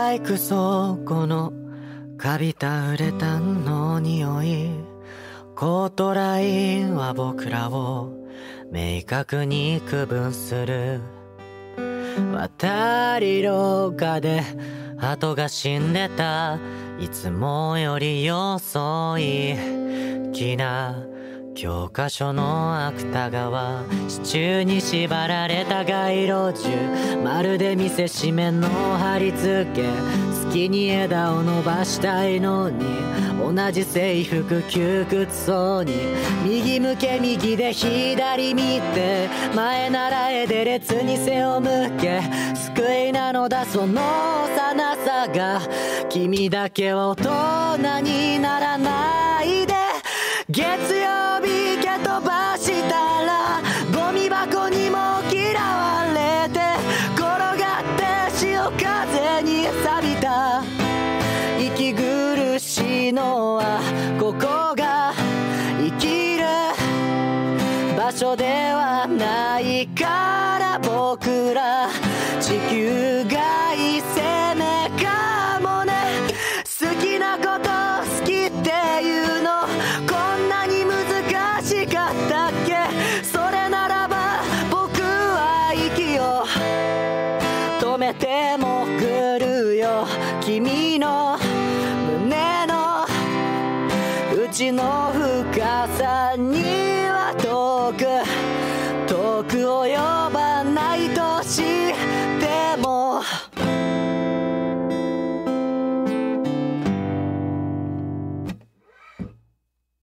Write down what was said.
バイク倉庫のカビたウレタンの匂い、コートラインは僕らを明確に区分する。渡り廊下で鳩が死んでた、いつもより遅い。きな教科書の芥川、支柱に縛られた街路樹、まるで見せしめの貼り付け。好きに枝を伸ばしたいのに同じ制服窮屈そうに、右向け右で左見て、前ならえで列に背を向け。救いなのだその幼さが、君だけは大人にならないで。月曜日蹴飛ばしたらゴミ箱にも嫌われて、転がって潮風に錆びた。息苦しいのはここが生きる場所ではないから、僕ら地球外生命かもね。好きなこと好きっていうのこんなに難しかったっけ。それならば僕は息を止めても来るよ。君の胸の内の深さには遠く